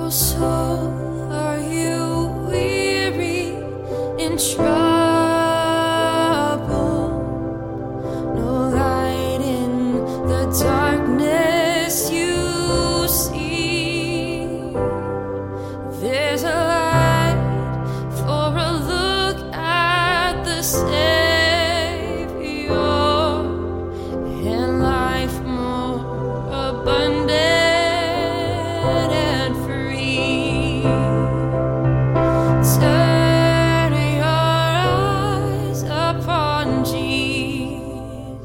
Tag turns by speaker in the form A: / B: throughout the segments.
A: soul, are you weary in trouble? No light in the darkness you see. There's a light for a look at the Savior, and life more abundant and free. Turn your eyes upon Jesus.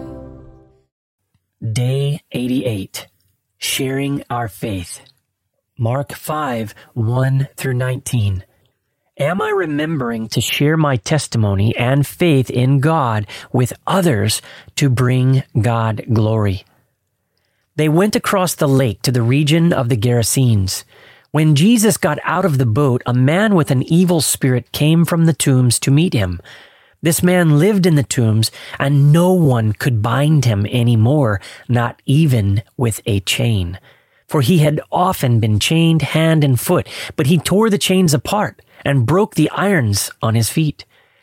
B: Day 88, Sharing Our Faith. Mark 5, 1 through 19. Am I remembering to share my testimony and faith in God with others to bring God glory? They went across the lake to the region of the Gerasenes. When Jesus got out of the boat, a man with an evil spirit came from the tombs to meet him. This man lived in the tombs, and no one could bind him anymore, not even with a chain. For he had often been chained hand and foot, but he tore the chains apart and broke the irons on his feet.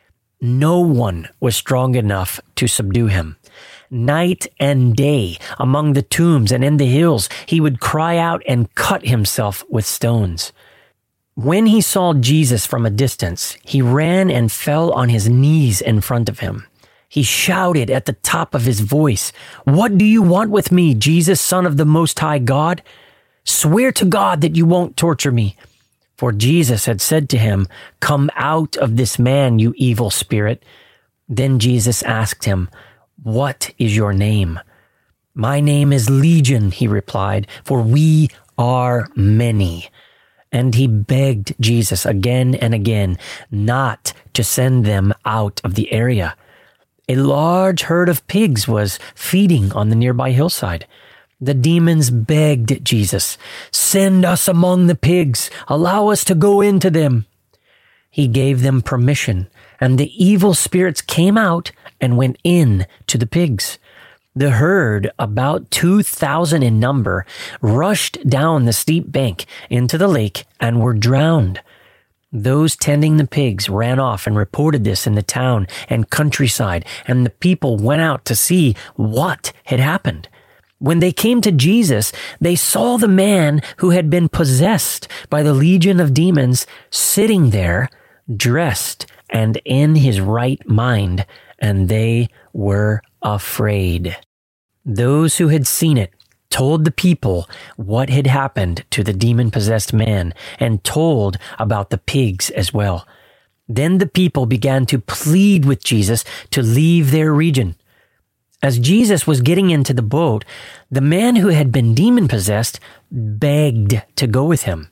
B: No one was strong enough to subdue him. Night and day, among the tombs and in the hills, he would cry out and cut himself with stones. When he saw Jesus from a distance, he ran and fell on his knees in front of him. He shouted at the top of his voice, "What do you want with me, Jesus, Son of the Most High God? Swear to God that you won't torture me." For Jesus had said to him, "Come out of this man, you evil spirit." Then Jesus asked him, "What is your name?" "My name is Legion," he replied, "for we are many." And he begged Jesus again and again not to send them out of the area. A large herd of pigs was feeding on the nearby hillside. The demons begged Jesus, "Send us among the pigs. Allow us to go into them." He gave them permission, and the evil spirits came out and went in to the pigs. The herd, about 2,000 in number, rushed down the steep bank into the lake and were drowned. Those tending the pigs ran off and reported this in the town and countryside, and the people went out to see what had happened. When they came to Jesus, they saw the man who had been possessed by the legion of demons sitting there, dressed and in his right mind, and they were afraid. Those who had seen it told the people what had happened to the demon-possessed man and told about the pigs as well. Then the people began to plead with Jesus to leave their region. As Jesus was getting into the boat, the man who had been demon-possessed begged to go with him.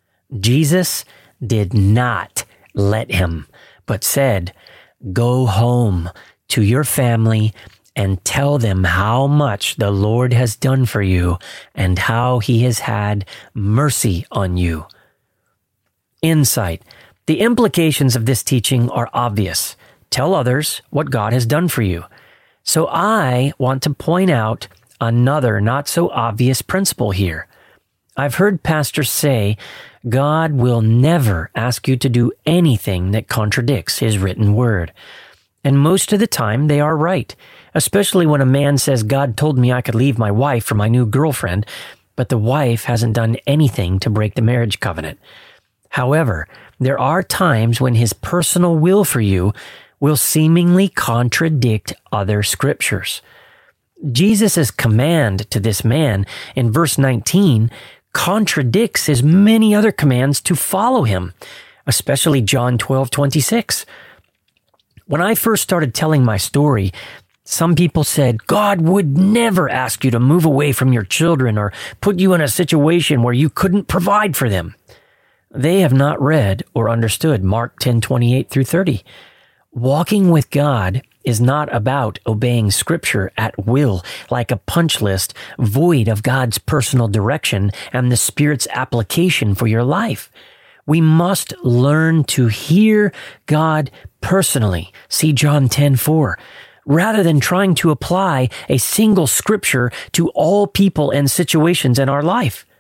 B: Jesus did not let him, but said, "Go home to your family and tell them how much the Lord has done for you and how he has had mercy on you." Insight. The implications of this teaching are obvious. Tell others what God has done for you. So I want to point out another not so obvious principle here. I've heard pastors say, God will never ask you to do anything that contradicts his written word. And most of the time they are right, especially when a man says, "God told me I could leave my wife for my new girlfriend," but the wife hasn't done anything to break the marriage covenant. However, there are times when his personal will for you will seemingly contradict other scriptures. Jesus' command to this man in verse 19 contradicts his many other commands to follow him, especially John 12:26. When I first started telling my story, some people said, God would never ask you to move away from your children or put you in a situation where you couldn't provide for them. They have not read or understood Mark 10:28 through 30. Walking with God is not about obeying Scripture at will, like a punch list void of God's personal direction and the Spirit's application for your life. We must learn to hear God personally. See John 10:4. Rather than trying to apply a single scripture to all people and situations in our life.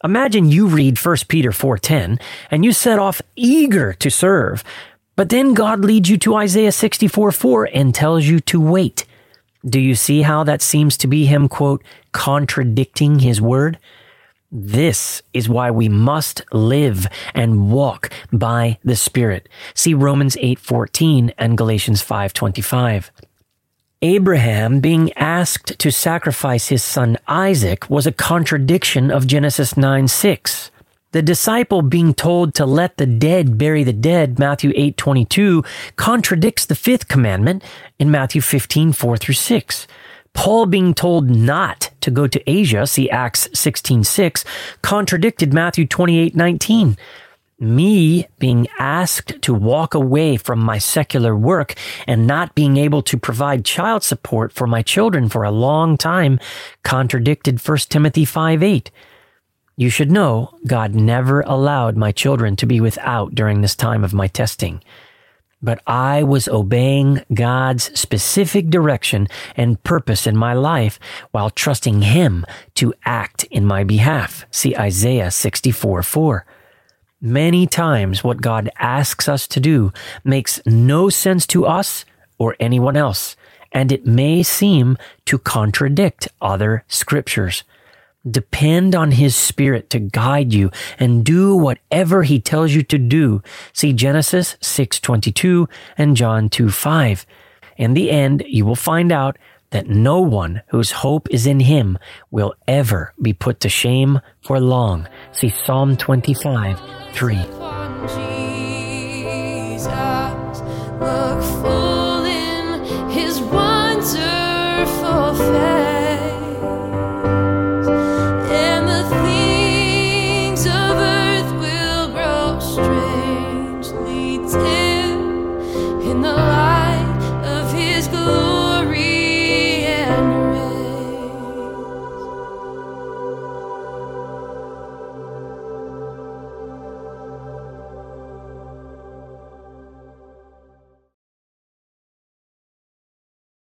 B: Imagine you read 1 Peter 4:10 and you set off eager to serve, but then God leads you to Isaiah 64:4 and tells you to wait. Do you see how that seems to be him, quote, contradicting his word? This is why we must live and walk by the Spirit. See Romans 8:14 and Galatians 5:25. Abraham being asked to sacrifice his son Isaac was a contradiction of Genesis 9:6. The disciple being told to let the dead bury the dead, Matthew 8:22, contradicts the fifth commandment in Matthew 15:4-6. Paul being told not to go to Asia, see Acts 16:6, contradicted Matthew 28:19. Me being asked to walk away from my secular work and not being able to provide child support for my children for a long time contradicted 1 Timothy 5:8. You should know God never allowed my children to be without during this time of my testing. But I was obeying God's specific direction and purpose in my life while trusting Him to act in my behalf. See Isaiah 64:4. Many times what God asks us to do makes no sense to us or anyone else, and it may seem to contradict other scriptures. Depend on His Spirit to guide you and do whatever He tells you to do. See Genesis 6:22 and John 2:5. In the end, you will find out that no one whose hope is in Him will ever be put to shame for long. See Psalm 25:3.